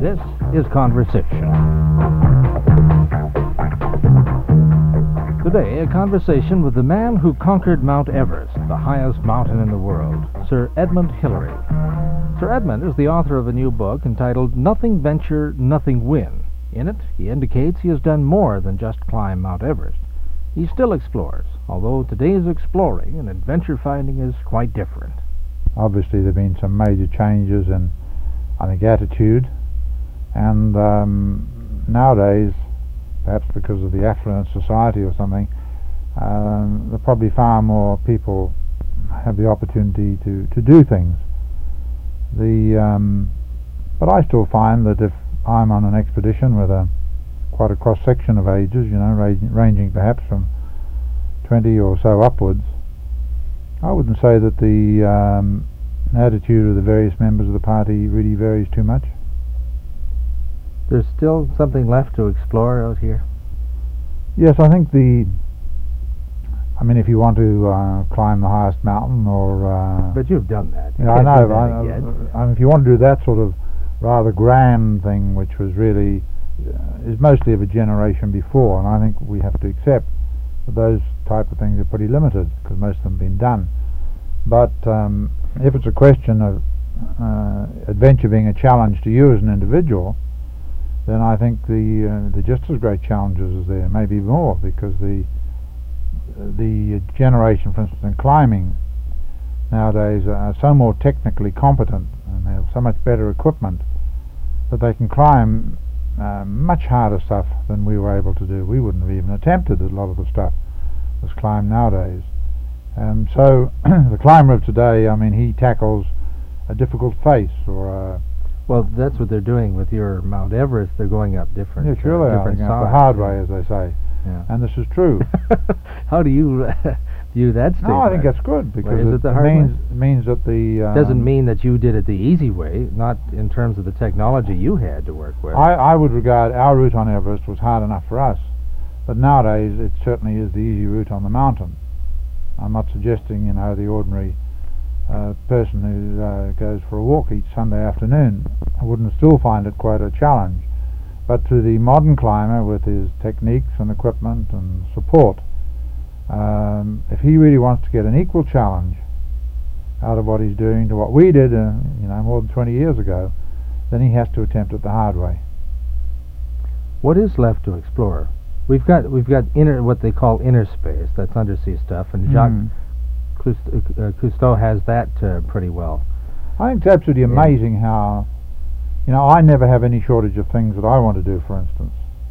This is Conversation. Today, a conversation with the man who conquered Mount Everest, the highest mountain in the world, Sir Edmund Hillary. Sir Edmund is the author of a new book entitled Nothing Venture, Nothing Win. In it, he indicates he has done more than just climb Mount Everest. He still explores, although today's exploring and adventure finding is quite different. Obviously, there have been some major changes in, I think, attitude, and nowadays, perhaps because of the affluent society or something, there are probably far more people have the opportunity to do things. But I still find that if I'm on an expedition with quite a cross-section of ages, ranging perhaps from 20 or so upwards, I wouldn't say that the attitude of the various members of the party really varies too much. There's still something left to explore out here? Yes, I think if you want to climb the highest mountain or... But you've done that. I know. If you want to do that sort of rather grand thing, which was really is mostly of a generation before, and I think we have to accept that those type of things are pretty limited because most of them have been done. But if it's a question of adventure being a challenge to you as an individual, then I think the just as great challenges is there, maybe more, because the generation, for instance, in climbing nowadays are so more technically competent and they have so much better equipment that they can climb much harder stuff than we were able to do. We wouldn't have even attempted a lot of the stuff that's climbed nowadays. So the climber of today, he tackles a difficult face or well, that's what they're doing with your Mount Everest. They're going up different. Yeah, sure they are. They're going up the hard way, as they say. Yeah. And this is true. How do you view that statement? No, I think that's good, because it means that the... doesn't mean that you did it the easy way, not in terms of the technology you had to work with. I would regard our route on Everest was hard enough for us, but nowadays it certainly is the easy route on the mountain. I'm not suggesting, the ordinary person who goes for a walk each Sunday afternoon wouldn't still find it quite a challenge. But to the modern climber, with his techniques and equipment and support, if he really wants to get an equal challenge out of what he's doing to what we did, more than 20 years ago, then he has to attempt it the hard way. What is left to explore? We've got what they call inner space. That's undersea stuff, and Jacques Cousteau has that pretty well. I think it's absolutely amazing how, I never have any shortage of things that I want to do, for instance.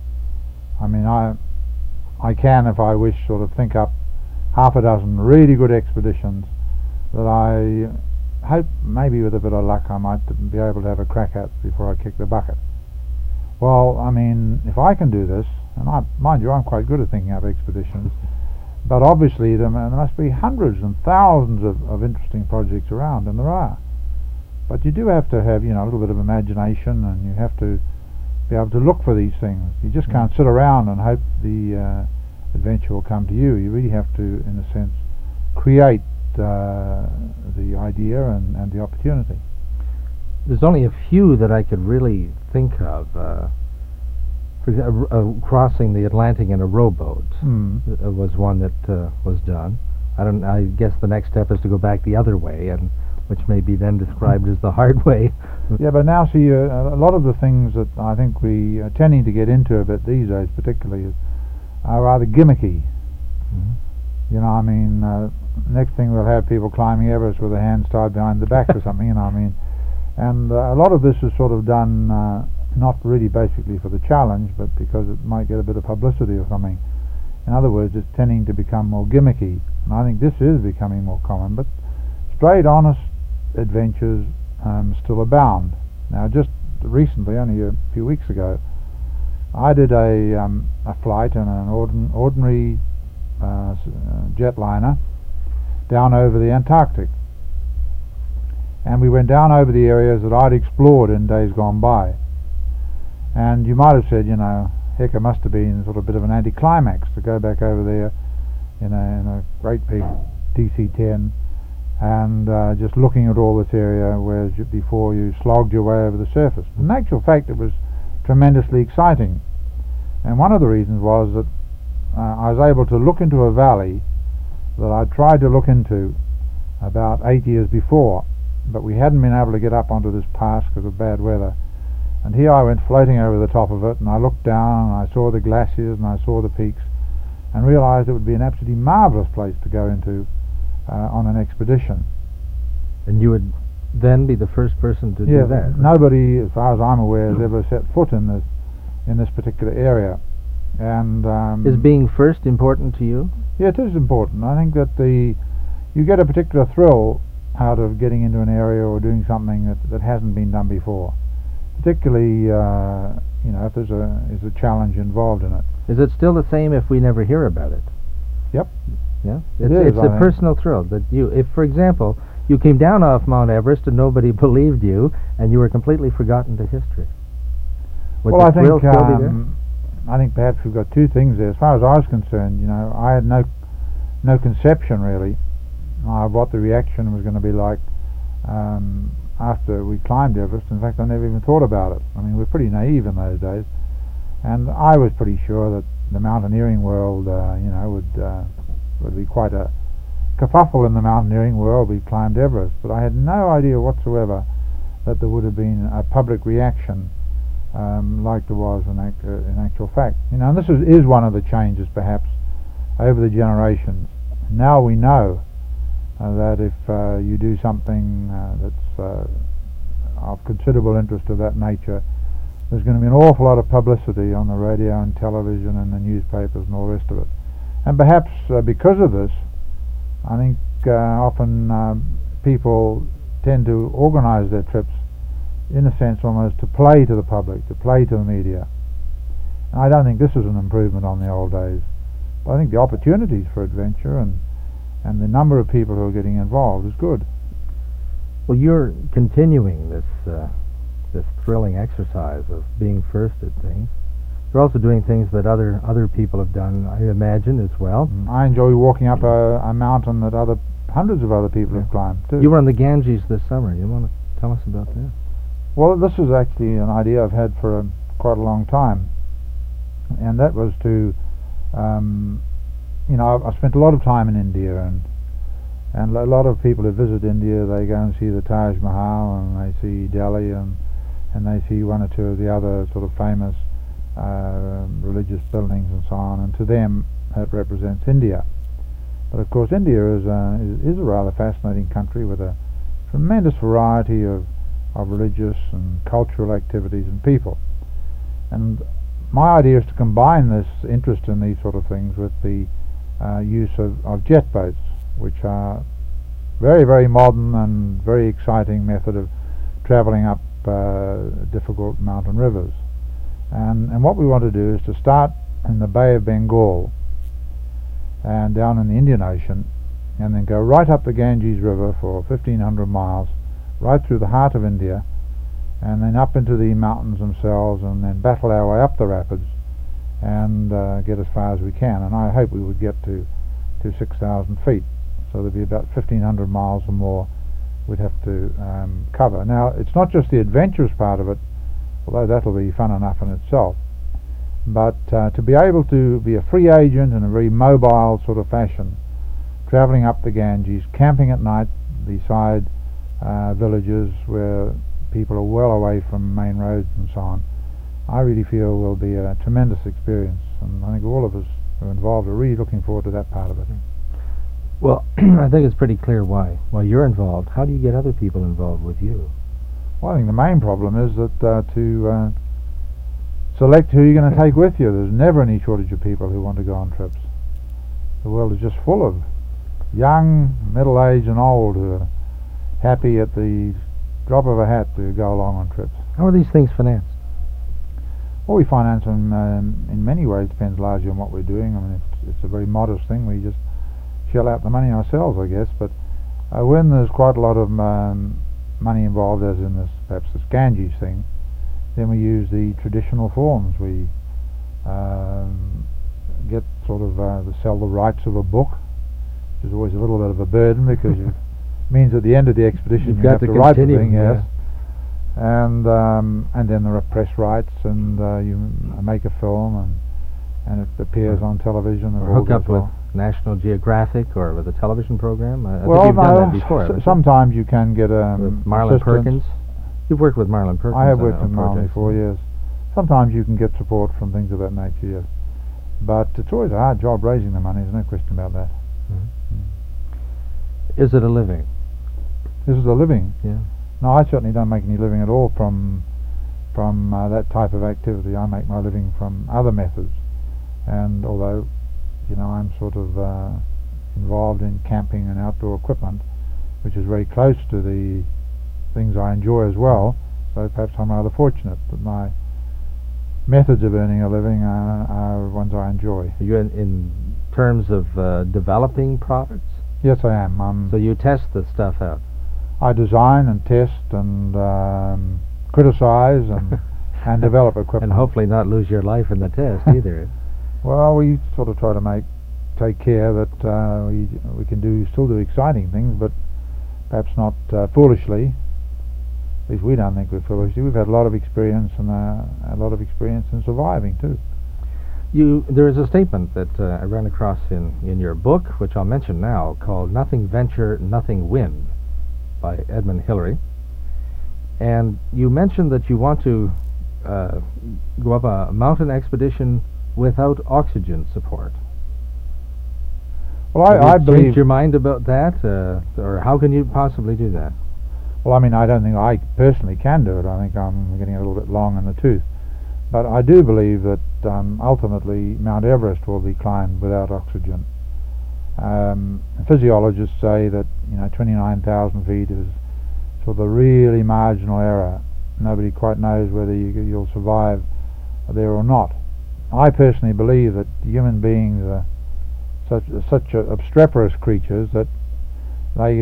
I can, if I wish, sort of think up half a dozen really good expeditions that I hope, maybe with a bit of luck, I might be able to have a crack at before I kick the bucket. Well, if I can do this, and mind you, I'm quite good at thinking up expeditions, but obviously there must be hundreds and thousands of interesting projects around, and there are. But you do have to have, a little bit of imagination, and you have to be able to look for these things. You just can't sit around and hope the adventure will come to you. You really have to, in a sense, create the idea and the opportunity. There's only a few that I could really think of. For example, crossing the Atlantic in a rowboat was one that was done. I guess the next step is to go back the other way, and which may be then described as the hard way. Yeah, but now see, a lot of the things that I think we are tending to get into a bit these days, particularly, are rather gimmicky. Next thing we'll have people climbing Everest with their hands tied behind the back or something. And a lot of this is sort of done not really basically for the challenge, but because it might get a bit of publicity or something. In other words, it's tending to become more gimmicky, and I think this is becoming more common. But straight, honest adventures still abound. Now, just recently, only a few weeks ago, I did a flight in an ordinary jetliner down over the Antarctic, and we went down over the areas that I'd explored in days gone by. And you might have said, heck, it must have been sort of a bit of an anticlimax to go back over there in a great big DC-10 and just looking at all this area, whereas before you slogged your way over the surface. In actual fact, it was tremendously exciting, and one of the reasons was that I was able to look into a valley that I tried to look into about 8 years before, but we hadn't been able to get up onto this pass because of bad weather. And here I went floating over the top of it, and I looked down and I saw the glaciers and I saw the peaks, and realized it would be an absolutely marvelous place to go into on an expedition. And you would then be the first person to do that? Nobody, as far as I'm aware, has ever set foot in this particular area. And is being first important to you? Yeah, it is important. I think that you get a particular thrill out of getting into an area or doing something that hasn't been done before, particularly if there's a challenge involved in it. Is it still the same if we never hear about it? Yep. Yeah, it's a personal thrill that if, for example, you came down off Mount Everest and nobody believed you, and you were completely forgotten to history. Would the thrill still be there? I think perhaps we've got two things there. As far as I was concerned, I had no conception really of what the reaction was going to be like after we climbed Everest. In fact, I never even thought about it. I mean, we were pretty naive in those days, and I was pretty sure that the mountaineering world, would be quite a kerfuffle in the mountaineering world. We climbed Everest, but I had no idea whatsoever that there would have been a public reaction like there was in actual fact. And this is one of the changes perhaps over the generations. Now we know that if you do something that's of considerable interest of that nature, there's going to be an awful lot of publicity on the radio and television and the newspapers and all the rest of it. And perhaps because of this, I think often people tend to organize their trips in a sense almost to play to the public, to play to the media. And I don't think this is an improvement on the old days. But I think the opportunities for adventure and the number of people who are getting involved is good. Well, you're continuing this thrilling exercise of being first at things. You're also doing things that other people have done, I imagine, as well. I enjoy walking up a mountain that hundreds of other people have climbed too. You were on the Ganges this summer. You want to tell us about that? Well, this is actually an idea I've had for quite a long time, and that was to, I've spent a lot of time in India, and a lot of people who visit India, they go and see the Taj Mahal, and they see Delhi, and they see one or two of the other sort of famous religious buildings and so on, and to them that represents India. But of course India is a rather fascinating country with a tremendous variety of religious and cultural activities and people. And my idea is to combine this interest in these sort of things with the use of jet boats, which are very, very modern and very exciting method of travelling up difficult mountain rivers. And what we want to do is to start in the Bay of Bengal and down in the Indian Ocean, and then go right up the Ganges River for 1,500 miles, right through the heart of India, and then up into the mountains themselves, and then battle our way up the rapids and get as far as we can. And I hope we would get to 6,000 feet. So there'd be about 1,500 miles or more we'd have to cover. Now, it's not just the adventurous part of it, although that'll be fun enough in itself, but to be able to be a free agent in a very mobile sort of fashion, travelling up the Ganges, camping at night beside villages where people are well away from main roads and so on, I really feel will be a tremendous experience, and I think all of us who are involved are really looking forward to that part of it. Well, I think it's pretty clear why you're involved. How do you get other people involved with you? Well, I think the main problem is that to select who you're going to take with you. There's never any shortage of people who want to go on trips. The world is just full of young, middle-aged and old who are happy at the drop of a hat to go along on trips. How are these things financed? Well, we finance them in many ways. Depends largely on what we're doing. I mean, it's a very modest thing. We just shell out the money ourselves, I guess. But when there's quite a lot of money involved, as in perhaps this Ganges thing, then we use the traditional forms. We get sort of to sell the rights of a book, which is always a little bit of a burden because you means at the end of the expedition You've you got have to to write the continue, thing, yeah. yes. And then there are press rights, and you make a film, and it appears on television. Or hook up with National Geographic or with a television program. I think you've done that before. Sometimes you can get with Marlon Perkins. You've worked with Marlon Perkins. I have worked with Marlon before, yes. Sometimes you can get support from things of that nature, yes. But it's always a hard job raising the money. There's no question about that. Is it a living? This is a living. Yeah. No, I certainly don't make any living at all from that type of activity. I make my living from other methods. And although, I'm sort of involved in camping and outdoor equipment, which is very close to the things I enjoy as well, so perhaps I'm rather fortunate that my methods of earning a living are ones I enjoy. Are you in terms of developing products? Yes, I am. So you test the stuff out? I design and test and criticize and develop equipment. And hopefully not lose your life in the test either. Well, we sort of try to take care that we can still do exciting things, but perhaps not foolishly. At least we don't think we're foolishly. We've had a lot of experience and a lot of experience in surviving too. There is a statement that I ran across in your book, which I'll mention now, called "Nothing Venture, Nothing Win" by Edmund Hillary. And you mentioned that you want to go up a mountain expedition without oxygen support. Well, I believe... changed your mind about that, or how can you possibly do that? Well, I don't think I personally can do it. I think I'm getting a little bit long in the tooth. But I do believe that ultimately Mount Everest will be climbed without oxygen. Physiologists say that 29,000 feet is sort of a really marginal error. Nobody quite knows whether you'll survive there or not. I personally believe that human beings are such obstreperous creatures that they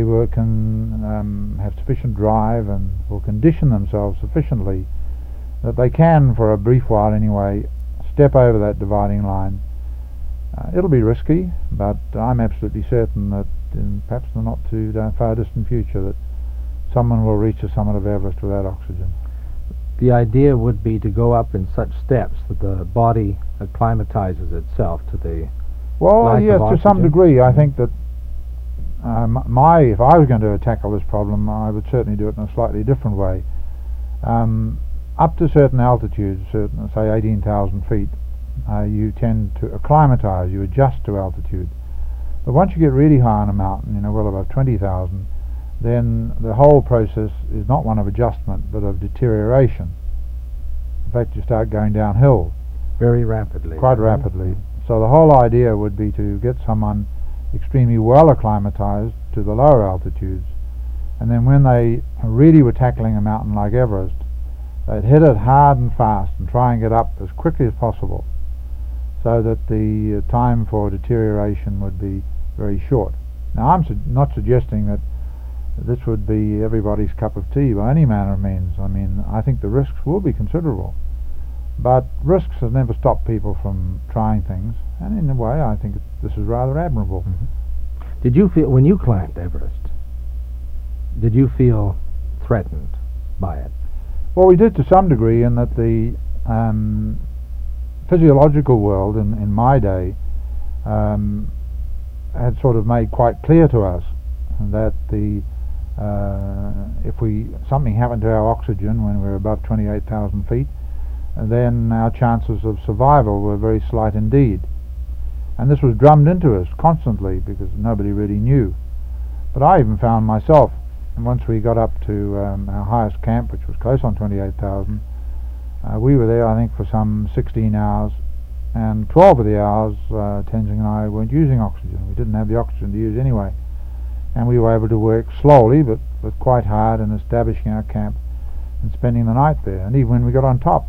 can have sufficient drive and will condition themselves sufficiently that they can, for a brief while anyway, step over that dividing line. It'll be risky, but I'm absolutely certain that in perhaps the not too far distant future that someone will reach the summit of Everest without oxygen. The idea would be to go up in such steps that the body acclimatizes itself to the lack yes, of oxygen. To some degree. I think that if I was going to tackle this problem, I would certainly do it in a slightly different way. Up to certain altitudes, say 18,000 feet, you tend to acclimatize, you adjust to altitude. But once you get really high on a mountain, well above 20,000, then the whole process is not one of adjustment, but of deterioration. In fact, you start going downhill. Very rapidly. Quite rapidly. So the whole idea would be to get someone extremely well acclimatized to the lower altitudes, and then when they really were tackling a mountain like Everest, they'd hit it hard and fast and try and get up as quickly as possible so that the time for deterioration would be very short. Now, I'm not suggesting that this would be everybody's cup of tea by any manner of means. I think the risks will be considerable, but risks have never stopped people from trying things, and in a way I think this is rather admirable. Mm-hmm. Did you feel, when you climbed Everest, did you feel threatened by it? Well, we did to some degree, in that the physiological world in my day had sort of made quite clear to us that if something happened to our oxygen when we were above 28,000 feet, then our chances of survival were very slight indeed. And this was drummed into us constantly because nobody really knew. But I even found myself, once we got up to our highest camp, which was close on 28,000, we were there I think for some 16 hours, and 12 of the hours Tenzing and I weren't using oxygen. We didn't have the oxygen to use anyway, and we were able to work slowly but quite hard in establishing our camp and spending the night there. And even when we got on top,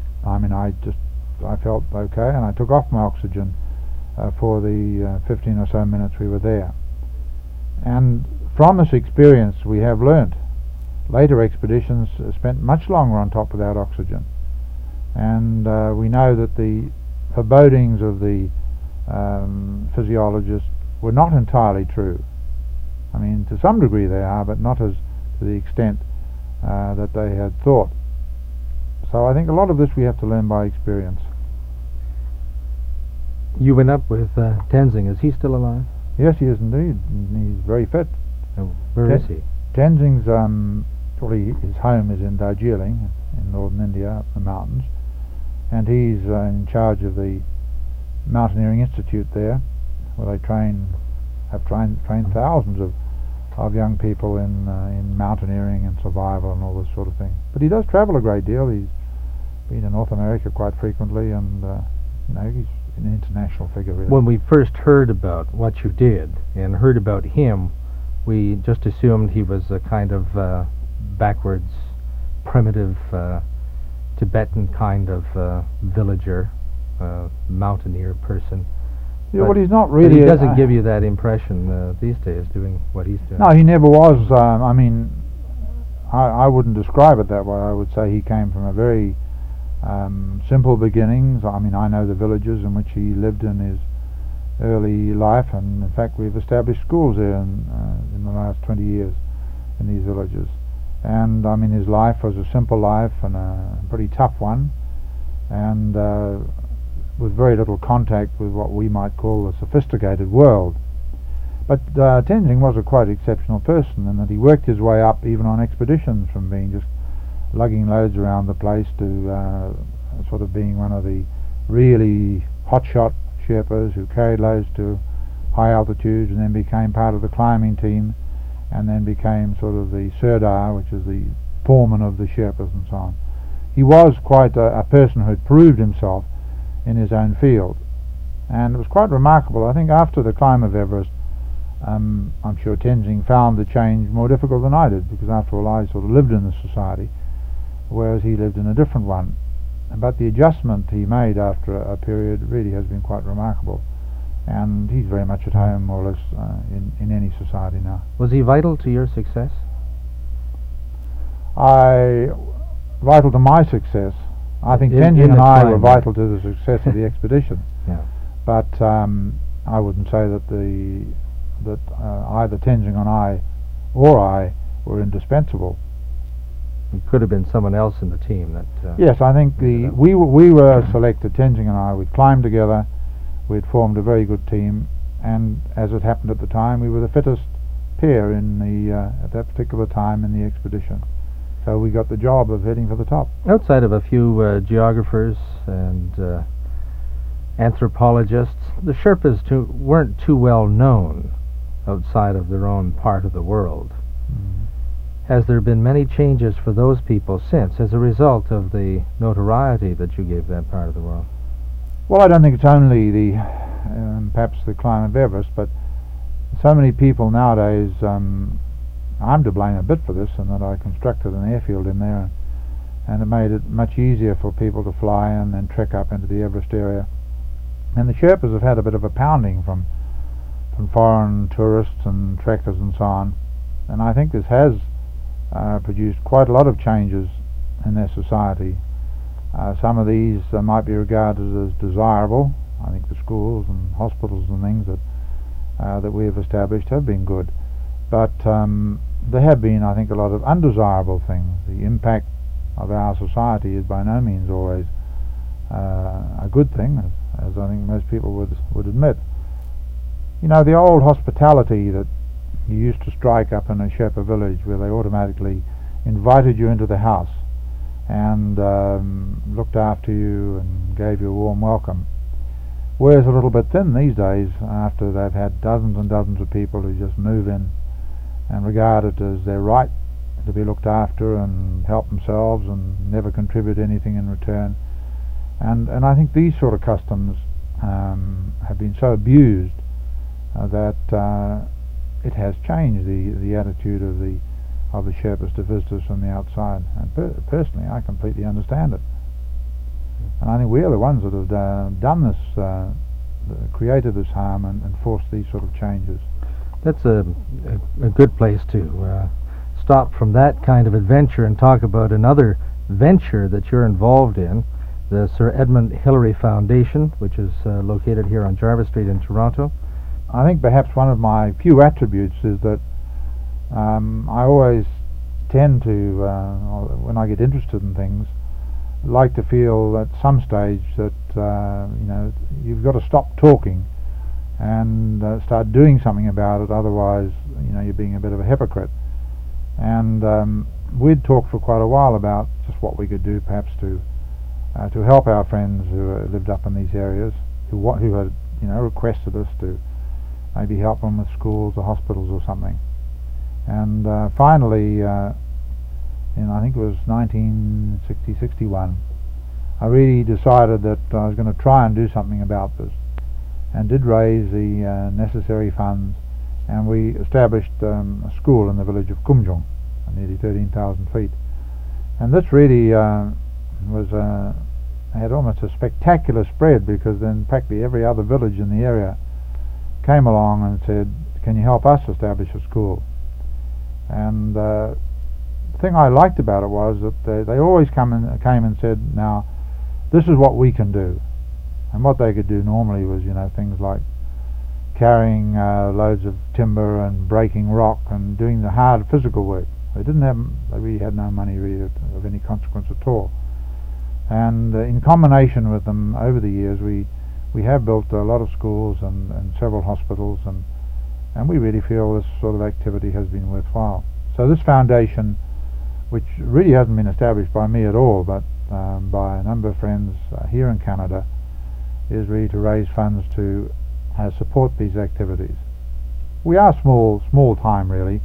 I felt okay, and I took off my oxygen for the 15 or so minutes we were there. And from this experience we have learnt. Later expeditions spent much longer on top without oxygen, and we know that the forebodings of the physiologists were not entirely true. I mean, to some degree they are, but not as to the extent that they had thought. So I think a lot of this we have to learn by experience. You went up with Tenzing. Is he still alive? Yes, he is indeed. He's very fit. Where is he? Tenzing's, his home is in Darjeeling, in northern India, up the mountains, and he's in charge of the Mountaineering Institute there, where they have trained thousands of young people in mountaineering and survival and all this sort of thing. But he does travel a great deal. He's been to North America quite frequently, and he's an international figure, really. When we first heard about what you did and heard about him, we just assumed he was a kind of backwards, primitive, Tibetan kind of villager, mountaineer person. Yeah, well, he's not really. But he doesn't give you that impression these days, doing what he's doing. No, he never was. I wouldn't describe it that way. I would say he came from a very simple beginnings. I mean, I know the villages in which he lived in his early life, and in fact we've established schools there in the last 20 years in these villages. And I mean, his life was a simple life and a pretty tough one, and with very little contact with what we might call the sophisticated world. But Tenzing was a quite exceptional person, in that he worked his way up even on expeditions, from being just lugging loads around the place to sort of being one of the really hotshot Sherpas who carried loads to high altitudes, and then became part of the climbing team, and then became sort of the Sirdar, which is the foreman of the Sherpas and so on. He was quite a person who had proved himself in his own field, and it was quite remarkable. I think after the climb of Everest, I'm sure Tenzing found the change more difficult than I did, because after all I sort of lived in the society, whereas he lived in a different one. But the adjustment he made after a period really has been quite remarkable, and he's very much at home, more or less, in any society now. Was he vital to your success? Vital to my success. I think Tenzing and I were vital to the success of the expedition. Yeah. But I wouldn't say that either Tenzing and I were indispensable. It could have been someone else in the team that. Yes, I think we were selected. Tenzing and I, we'd climbed together, we'd formed a very good team, and as it happened at the time, we were the fittest pair at that particular time in the expedition. So we got the job of heading for the top. Outside of a few geographers and anthropologists, the Sherpas weren't too well known outside of their own part of the world. Has there been many changes for those people since, as a result of the notoriety that you gave that part of the world? Well, I don't think it's only perhaps the climb of Everest, but so many people nowadays. I'm to blame a bit for this, in that I constructed an airfield in there, and it made it much easier for people to fly and then trek up into the Everest area. And the Sherpas have had a bit of a pounding from foreign tourists and trekkers and so on, and I think this has produced quite a lot of changes in their society. Some of these might be regarded as desirable. I think the schools and hospitals and things that we have established have been good, but there have been, I think, a lot of undesirable things. The impact of our society is by no means always a good thing, as I think most people would admit. You know, the old hospitality that you used to strike up in a Sherpa village, where they automatically invited you into the house and looked after you and gave you a warm welcome, wears a little bit thin these days, after they've had dozens and dozens of people who just move in and regard it as their right to be looked after and help themselves and never contribute anything in return. And I think these sort of customs have been so abused that it has changed the attitude of the Sherpas to visitors from the outside. And personally, I completely understand it. And I think we are the ones that have done this, created this harm and forced these sort of changes. That's a good place to stop from that kind of adventure and talk about another venture that you're involved in, the Sir Edmund Hillary Foundation, which is located here on Jarvis Street in Toronto. I think perhaps one of my few attributes is that I always tend to, when I get interested in things, like to feel at some stage that you've got to stop talking and start doing something about it. Otherwise, you're being a bit of a hypocrite. And we'd talked for quite a while about just what we could do, perhaps to help our friends who lived up in these areas, who had requested us to maybe help them with schools or hospitals or something. And finally, in I think it was 1960-61, I really decided that I was going to try and do something about this, and did raise the necessary funds, and we established a school in the village of Kumjong, nearly 13,000 feet. And this really had almost a spectacular spread, because then practically every other village in the area came along and said, "Can you help us establish a school?" And the thing I liked about it was that they always came and said, "Now, this is what we can do." And what they could do normally was, things like carrying loads of timber and breaking rock and doing the hard physical work. They really had no money really of any consequence at all. And in combination with them, over the years, we have built a lot of schools and several hospitals, and we really feel this sort of activity has been worthwhile. So this foundation, which really hasn't been established by me at all, but by a number of friends here in Canada, is really to raise funds to support these activities. We are small time really,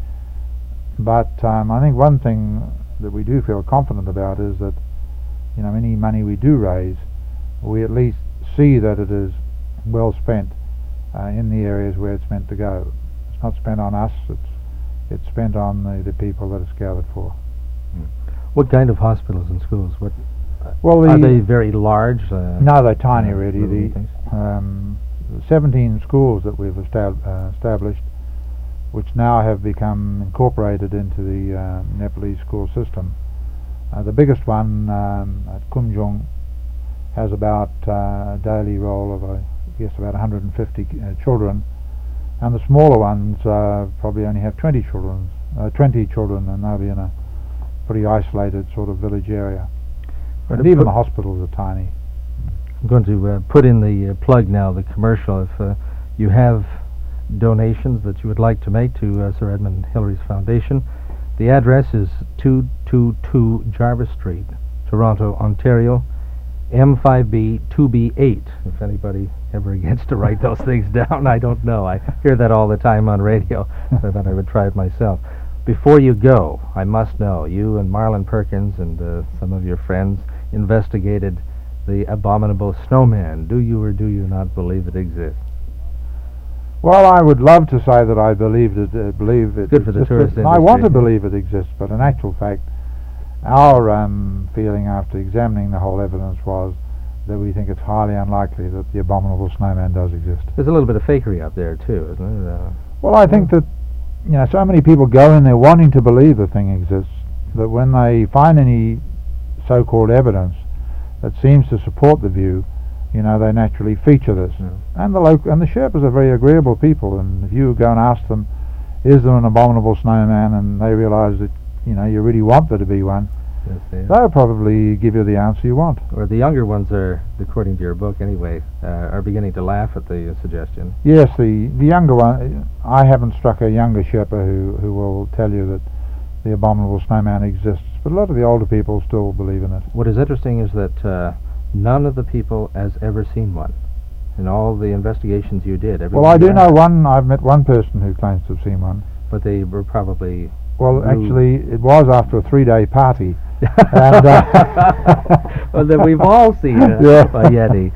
but I think one thing that we do feel confident about is that any money we do raise, we at least see that it is well spent in the areas where it's meant to go. It's not spent on us, it's spent on the people that it's gathered for. What kind of hospitals and schools? Well, are they very large? No, they're tiny really. The 17 schools that we've established, which now have become incorporated into the Nepalese school system. The biggest one at Kumjong has about a daily roll of, I guess, about 150 children, and the smaller ones probably only have 20 children, and they'll be in a pretty isolated sort of village area. And even the hospitals are tiny. I'm going to put in the plug now, the commercial. If you have donations that you would like to make to Sir Edmund Hillary's Foundation, the address is 222 Jarvis Street, Toronto, Ontario, M5B 2B8. If anybody ever gets to write those things down, I don't know. I hear that all the time on radio, so I thought I would try it myself. Before you go, I must know, you and Marlin Perkins and some of your friends investigated the abominable snowman. Do you or do you not believe it exists? Well, I would love to say that I believe it. Good for the tourist industry. I want to believe it exists, but in actual fact, our feeling after examining the whole evidence was that we think it's highly unlikely that the abominable snowman does exist. There's a little bit of fakery out there too, isn't it? Well, I think that so many people go in there wanting to believe the thing exists, that when they find any so-called evidence that seems to support the view, they naturally feature this. Yeah. And the Sherpas are very agreeable people, and if you go and ask them, is there an abominable snowman, and they realise that you really want there to be one, yes, they'll probably give you the answer you want. Or the younger ones are, according to your book anyway, are beginning to laugh at the suggestion. Yes, the younger one, I haven't struck a younger Sherpa who will tell you that the abominable snowman exists, but a lot of the older people still believe in it. What is interesting is that none of the people has ever seen one. In all the investigations you did, well, I do know one. I've met one person who claims to have seen one. But they were probably... Well, actually, it was after a 3-day party. And, well, then we've all seen a Yeti.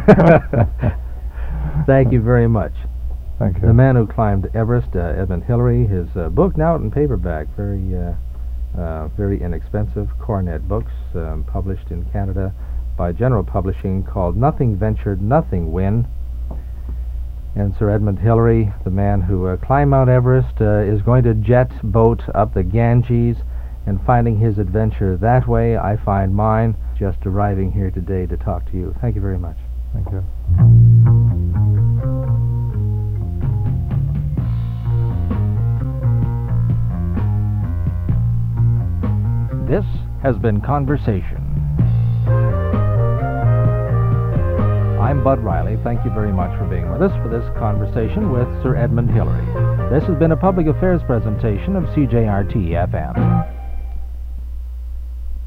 Thank you very much. Thank you. The Man Who Climbed Everest, Edmund Hillary. His book now out in paperback, very inexpensive. Coronet Books, published in Canada by General Publishing, called Nothing Ventured, Nothing Win. And Sir Edmund Hillary, the man who climbed Mount Everest, is going to jet boat up the Ganges, and finding his adventure that way, I find mine just arriving here today to talk to you. Thank you very much. Thank you. This has been Conversation. I'm Bud Riley. Thank you very much for being with us for this conversation with Sir Edmund Hillary. This has been a public affairs presentation of CJRT-FM.